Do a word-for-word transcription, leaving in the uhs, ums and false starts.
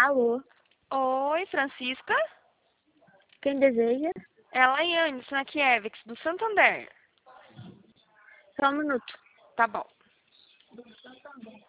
Alô, Oi, Francisca? quem deseja? É a Laiane Snakiewicz, do Santander. Só um minuto. Tá bom.